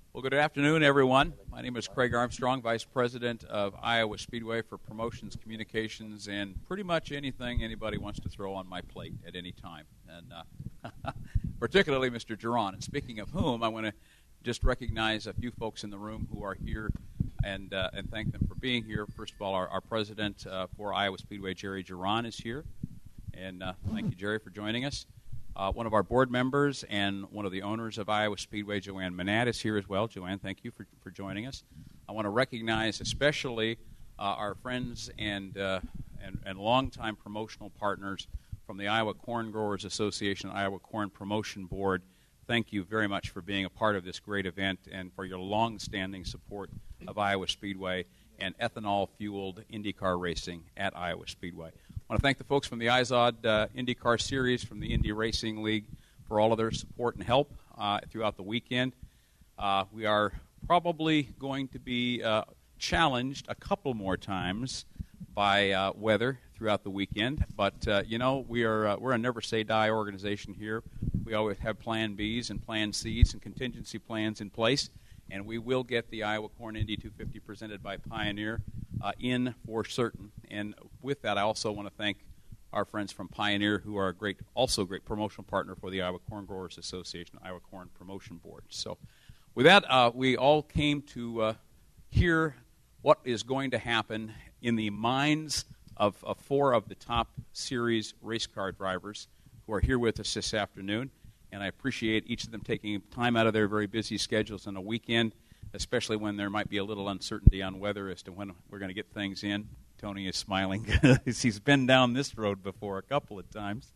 Well, good afternoon, everyone. My name is Craig Armstrong, Vice President of Iowa Speedway for Promotions, Communications, and pretty much anything anybody wants to throw on my plate at any time, and particularly Mr. Geron. And speaking of whom, I want to just recognize a few folks in the room who are here and thank them for being here. First of all, our President for Iowa Speedway, Jerry Geron, is here, and thank you, Jerry, for joining us. One of our board members and one of the owners of Iowa Speedway, Joanne Manat, is here as well. Joanne, thank you for joining us. I want to recognize especially our friends and longtime promotional partners from the Iowa Corn Growers Association, Iowa Corn Promotion Board. Thank you very much for being a part of this great event and for your long-standing support of Iowa Speedway and ethanol-fueled IndyCar racing at Iowa Speedway. I want to thank the folks from the IZOD IndyCar Series, from the Indy Racing League, for all of their support and help throughout the weekend. We are probably going to be challenged a couple more times by weather throughout the weekend, but we're a never say die organization here. We always have Plan Bs and Plan Cs and contingency plans in place, and we will get the Iowa Corn Indy 250 presented by Pioneer in for certain. And with that, I also want to thank our friends from Pioneer, who are also a great promotional partner for the Iowa Corn Growers Association, Iowa Corn Promotion Board. So with that, we all came to hear what is going to happen in the minds of four of the top series race car drivers who are here with us this afternoon. And I appreciate each of them taking time out of their very busy schedules on a weekend, especially when there might be a little uncertainty on weather as to when we're going to get things in. Tony is smiling. He's been down this road before a couple of times.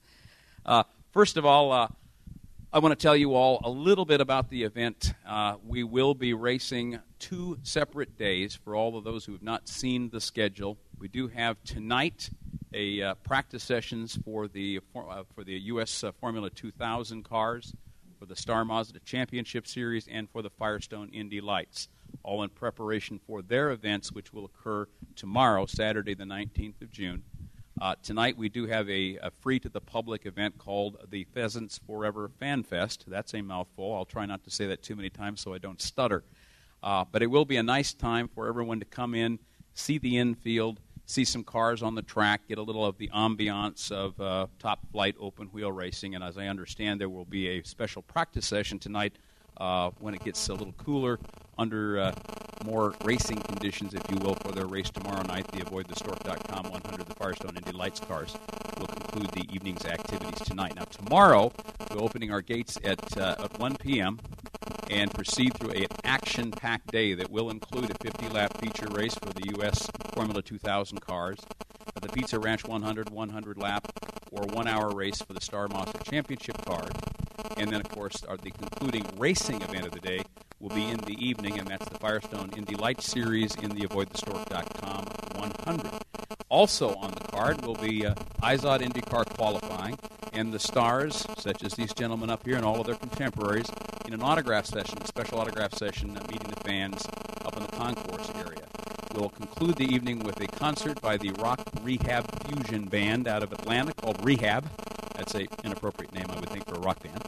First of all, I want to tell you all a little bit about the event. We will be racing 2 separate days for all of those who have not seen the schedule. We do have tonight a practice sessions for the U.S. Formula 2000 cars, for the Star Mazda Championship Series, and for the Firestone Indy Lights, all in preparation for their events, which will occur tomorrow, Saturday the 19th of June. Tonight we do have a free-to-the-public event called the Pheasants Forever Fan Fest. That's a mouthful. I'll try not to say that too many times so I don't stutter. But it will be a nice time for everyone to come in, see the infield, see some cars on the track, get a little of the ambiance of top-flight open-wheel racing. And as I understand, there will be a special practice session tonight when it gets a little cooler under more racing conditions, if you will, for their race tomorrow night. The AvoidTheStork.com 100, the Firestone Indy Lights cars, will conclude the evening's activities tonight. Now, tomorrow, we're opening our gates at 1 p.m., and proceed through an action-packed day that will include a 50-lap feature race for the U.S. Formula 2000 cars, the Pizza Ranch 100-lap or 1-hour race for the Star Mazda Championship cars, and then, of course, the concluding racing event of the day will be in the evening, and that's the Firestone Indy Lights Series in the AvoidTheStork.com 100. Also on the card will be IZOD IndyCar qualifying, and the stars, such as these gentlemen up here and all of their contemporaries, in an autograph session, a special autograph session, meeting the fans up in the concourse area. We'll conclude the evening with a concert by the Rock Rehab Fusion Band out of Atlanta called Rehab. That's an inappropriate name, I would think, for a rock band.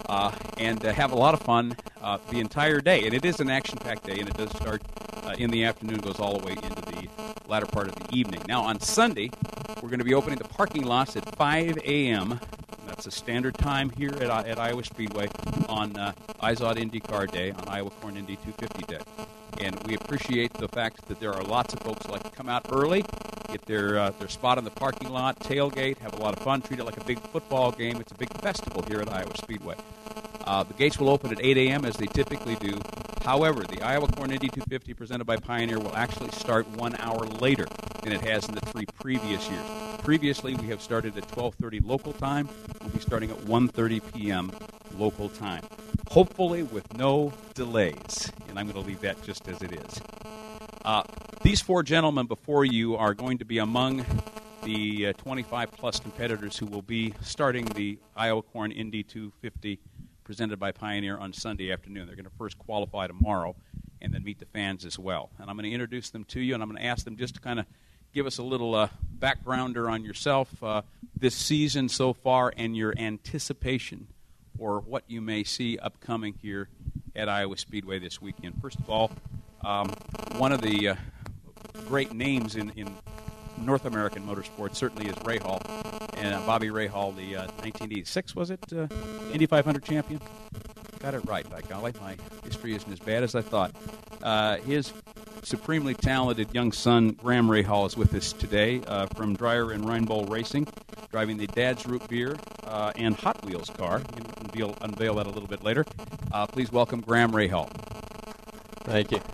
And have a lot of fun the entire day. And it is an action-packed day, and it does start in the afternoon, goes all the way into the latter part of the evening. Now, on Sunday, we're going to be opening the parking lots at 5 a.m. That's a standard time here at Iowa Speedway on IZOD IndyCar Day, on Iowa Corn Indy 250 Day. And we appreciate the fact that there are lots of folks who like to come out early, get their spot in the parking lot, tailgate, have a lot of fun, treat it like a big football game. It's a big festival here at Iowa Speedway. The gates will open at 8 a.m. as they typically do. However, the Iowa Corn Indy 250 presented by Pioneer will actually start 1 hour later than it has in the 3 previous years. Previously, we have started at 12:30 local time. We'll be starting at 1:30 p.m. local time, hopefully with no delays. And I'm going to leave that just as it is. These 4 gentlemen before you are going to be among the 25-plus competitors who will be starting the Iowa Corn Indy 250 presented by Pioneer on Sunday afternoon. They're going to first qualify tomorrow and then meet the fans as well. And I'm going to introduce them to you, and I'm going to ask them just to kind of give us a little backgrounder on yourself this season so far and your anticipation for what you may see upcoming here at Iowa Speedway this weekend. First of all, one of the great names in North American motorsports certainly is Rahal, and Bobby Rahal, the 1986, was it, Indy 500 champion? Got it right, by golly. My history isn't as bad as I thought. His supremely talented young son, Graham Rahal, is with us today from Dreyer and Reinbold Racing, driving the Dad's Root Beer and Hot Wheels car. We'll unveil that a little bit later. Please welcome Graham Rahal. Thank you.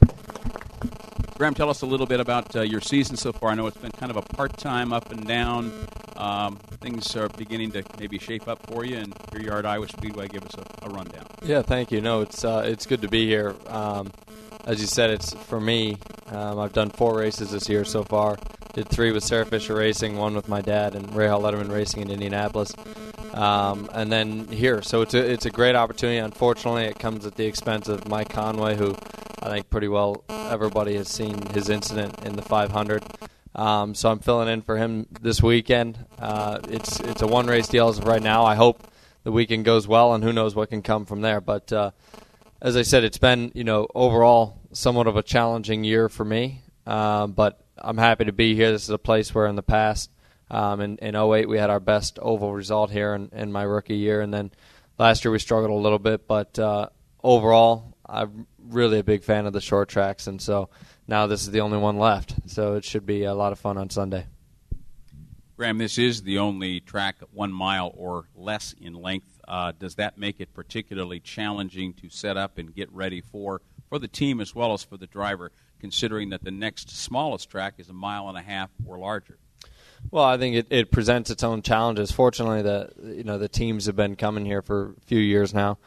Graham, tell us a little bit about your season so far. I know it's been kind of a part-time up and down. Things are beginning to maybe shape up for you, and here you are at Iowa Speedway. Give us a rundown. Yeah, thank you. No, it's good to be here. As you said, it's for me. I've done 4 races this year so far. Did 3 with Sarah Fisher Racing, 1 with my dad, and Rahal Letterman Racing in Indianapolis. And then here, so it's a great opportunity. Unfortunately, it comes at the expense of Mike Conway, who I think pretty well everybody has seen his incident in the 500. So I'm filling in for him this weekend. It's a one-race deal as of right now. I hope the weekend goes well, and who knows what can come from there. But as I said, it's been overall somewhat of a challenging year for me. But I'm happy to be here. This is a place where in the past, in 08, we had our best oval result here in my rookie year, and then last year we struggled a little bit. But overall, I'm really a big fan of the short tracks, and so now this is the only one left. So it should be a lot of fun on Sunday. Graham, this is the only track 1 mile or less in length. Does that make it particularly challenging to set up and get ready for the team as well as for the driver, considering that the next smallest track is 1.5 miles or larger? Well, I think it presents its own challenges. Fortunately, the teams have been coming here for a few years now,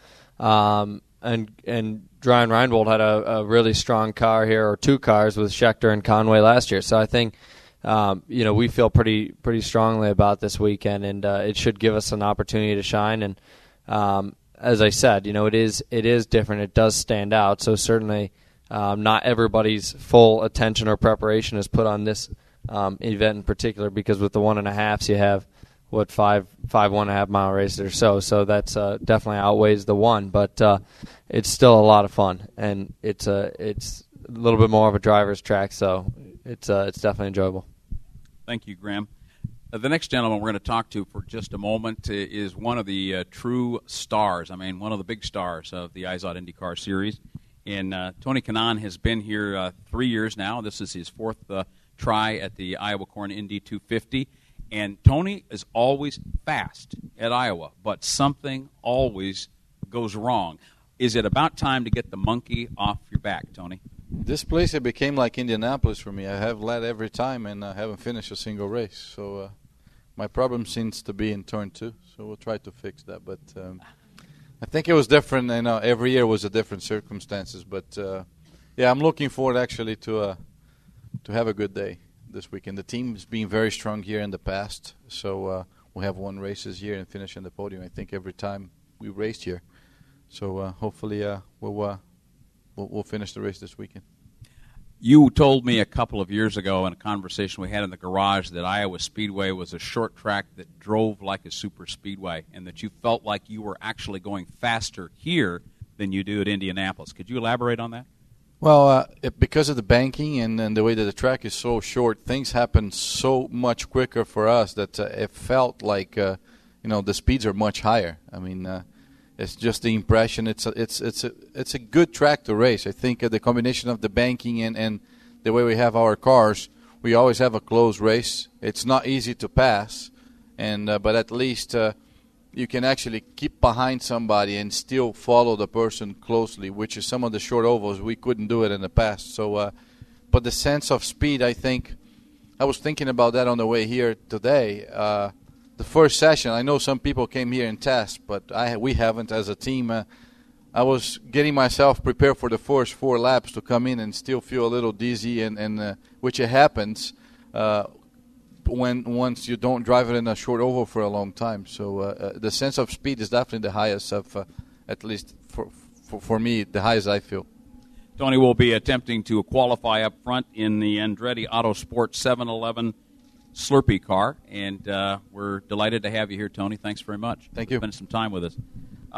and Dreyer and Reinbold had a really strong car here, or 2 cars with Schechter and Conway last year. So I think we feel pretty strongly about this weekend, and it should give us an opportunity to shine. And as I said, it is different. It does stand out. So certainly, not everybody's full attention or preparation is put on this event in particular, because with the 1.5s you have five 1.5 mile races or so. So that's definitely outweighs the 1, but it's still a lot of fun, and it's a little bit more of a driver's track. So it's definitely enjoyable. Thank you, Graham. The next gentleman we're going to talk to for just a moment is one of the true stars. I mean, one of the big stars of the IZOD IndyCar Series. And Tony Kanaan has been here 3 years now. This is his 4th try at the Iowa Corn Indy 250. And Tony is always fast at Iowa, but something always goes wrong. Is it about time to get the monkey off your back, Tony? This place, it became like Indianapolis for me. I have led every time, and I haven't finished a single race. So my problem seems to be in turn 2, so we'll try to fix that. But I think it was different, and every year was a different circumstances. But, yeah, I'm looking forward actually to have a good day this weekend. The team's been very strong here in the past, so we have won races here and finished on the podium, I think, every time we raced here. So hopefully we'll finish the race this weekend. You told me a couple of years ago in a conversation we had in the garage that Iowa Speedway was a short track that drove like a super speedway, and that you felt like you were actually going faster here than you do at Indianapolis. Could you elaborate on that? Well, because of the banking and the way that the track is so short, things happen so much quicker for us that it felt like the speeds are much higher. I mean, it's just the impression. It's a good track to race. I think the combination of the banking and the way we have our cars, we always have a close race. It's not easy to pass, but at least you can actually keep behind somebody and still follow the person closely, which is some of the short ovals we couldn't do it in the past. So, but the sense of speed, I think, I was thinking about that on the way here today. The first session, I know some people came here and test, but we haven't as a team. I was getting myself prepared for the first 4 laps to come in and still feel a little dizzy, and which it happens once you don't drive it in a short oval for a long time. So the sense of speed is definitely the highest of, at least for me, the highest I feel. Tony will be attempting to qualify up front in the Andretti Autosport 711 Slurpee car, and we're delighted to have you here, Tony. Thanks very much. Thank you. Spend some time with us.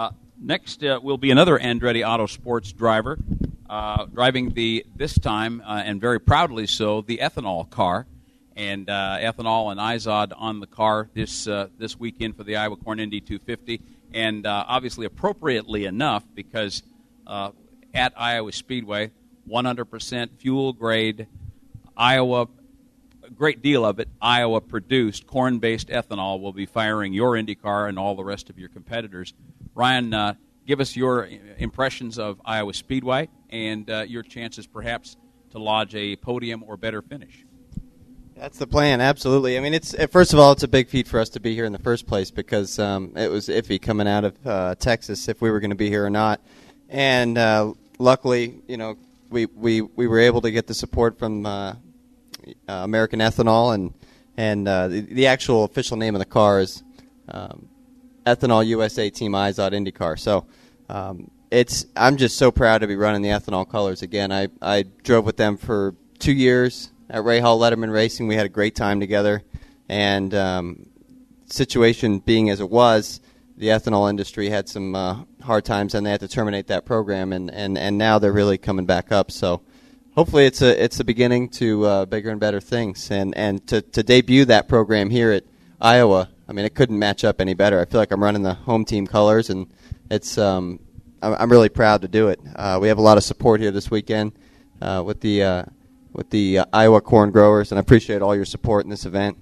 Next will be another Andretti Autosports driver, driving this time, and very proudly so, the ethanol car. And ethanol and IZOD on the car this weekend for the Iowa Corn Indy 250. And obviously appropriately enough, because at Iowa Speedway, 100% fuel-grade Iowa, a great deal of it, Iowa-produced corn-based ethanol will be firing your IndyCar and all the rest of your competitors. Ryan, give us your impressions of Iowa Speedway and your chances perhaps to lodge a podium or better finish. That's the plan, absolutely. I mean, first of all, it's a big feat for us to be here in the first place because it was iffy coming out of Texas if we were going to be here or not. And luckily, we were able to get the support from American Ethanol, and the actual official name of the car is Ethanol USA Team IZOD IndyCar. So I'm just so proud to be running the ethanol colors again. I drove with them for 2 years at Ray Hall Letterman Racing. We had a great time together, and situation being as it was, the ethanol industry had some hard times, and they had to terminate that program, and now they're really coming back up. So hopefully it's a beginning to bigger and better things, and to debut that program here at Iowa, I mean, it couldn't match up any better. I feel like I'm running the home team colors, and it's I'm really proud to do it. We have a lot of support here this weekend with the Iowa corn growers, and I appreciate all your support in this event.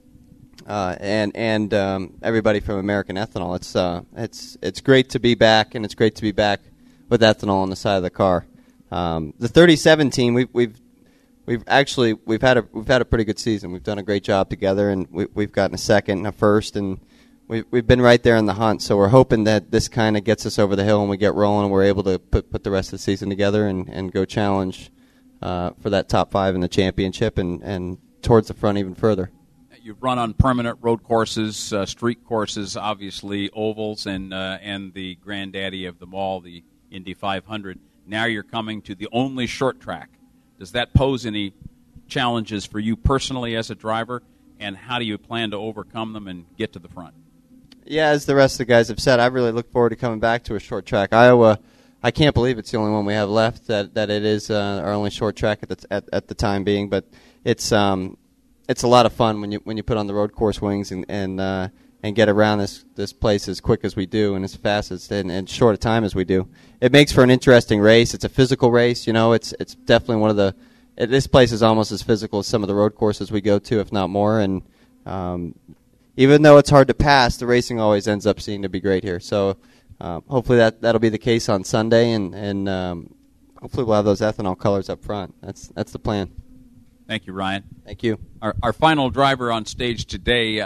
And everybody from American Ethanol. It's great to be back, and it's great to be back with ethanol on the side of the car. The 37 team, we've had a pretty good season. We've done a great job together, and we've gotten a second and a first, and we've been right there in the hunt. So we're hoping that this kind of gets us over the hill and we get rolling, and we're able to put the rest of the season together and go challenge for that top 5 in the championship and towards the front even further. You've run on permanent road courses, street courses, obviously ovals, and the granddaddy of them all, the Indy 500. Now you're coming to the only short track. Does that pose any challenges for you personally as a driver, and how do you plan to overcome them and get to the front? Yeah, as the rest of the guys have said, I really look forward to coming back to a short track. Iowa, I can't believe it's the only one we have left, that it is our only short track at the time being, but it's a lot of fun when you put on the road course wings and get around this place as quick as we do and as fast as and short a time as we do. It makes for an interesting race. It's a physical race. It's definitely one of the. This place is almost as physical as some of the road courses we go to, if not more. And even though it's hard to pass, the racing always ends up seeming to be great here. So hopefully that'll be the case on Sunday, and hopefully we'll have those ethanol colors up front. That's the plan. Thank you, Ryan. Thank you. Our final driver on stage today,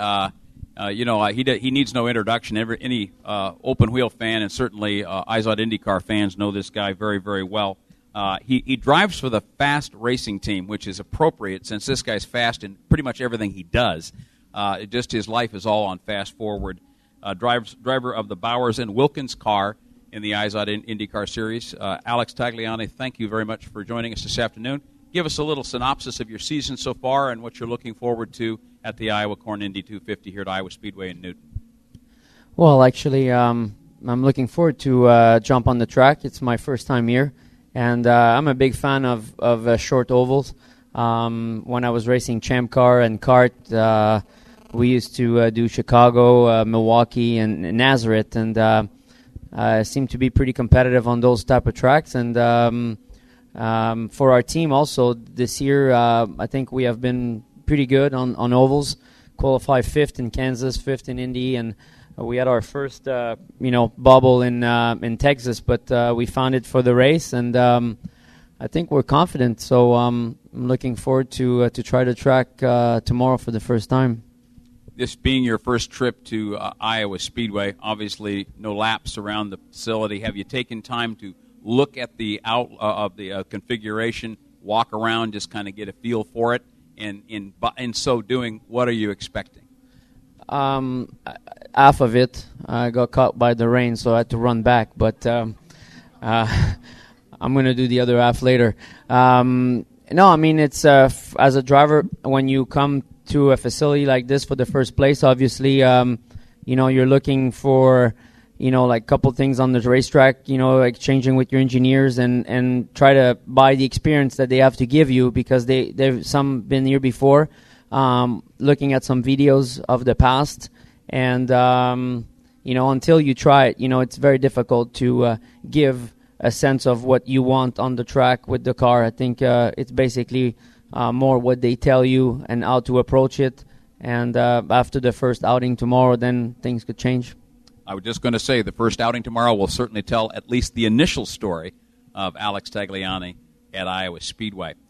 he needs no introduction. Any open wheel fan, and certainly IZOD IndyCar fans, know this guy very, very well. He drives for the Fast Racing Team, which is appropriate since this guy's fast in pretty much everything he does. Just his life is all on fast forward. Driver of the Bowers and Wilkins car in the IZOD IndyCar Series. Alex Tagliani, thank you very much for joining us this afternoon. Give us a little synopsis of your season so far and what you're looking forward to at the Iowa Corn Indy 250 here at Iowa Speedway in Newton. Well, actually, I'm looking forward to jump on the track. It's my first time here, and I'm a big fan of short ovals. When I was racing Champ Car and kart, we used to do Chicago, Milwaukee, and Nazareth, and seemed to be pretty competitive on those type of tracks. And for our team also this year, I think we have been pretty good on ovals. Qualified 5th in Kansas, 5th in Indy, and we had our first bubble in Texas, but we found it for the race, and I think we're confident. So I'm looking forward to try the track tomorrow for the first time. This being your first trip to Iowa Speedway, obviously no laps around the facility. Have you taken time to look at the configuration, walk around, just kind of get a feel for it, and in so doing, what are you expecting? Half of it got caught by the rain, so I had to run back. But I'm going to do the other half later. No, I mean, it's as a driver, when you come to a facility like this for the first place, obviously, you're looking for like a couple things on the racetrack, like changing with your engineers and try to buy the experience that they have to give you, because they've some been here before, looking at some videos of the past. And, until you try it, it's very difficult to give a sense of what you want on the track with the car. I think it's basically more what they tell you and how to approach it. And after the first outing tomorrow, then things could change. I was just going to say the first outing tomorrow will certainly tell at least the initial story of Alex Tagliani at Iowa Speedway.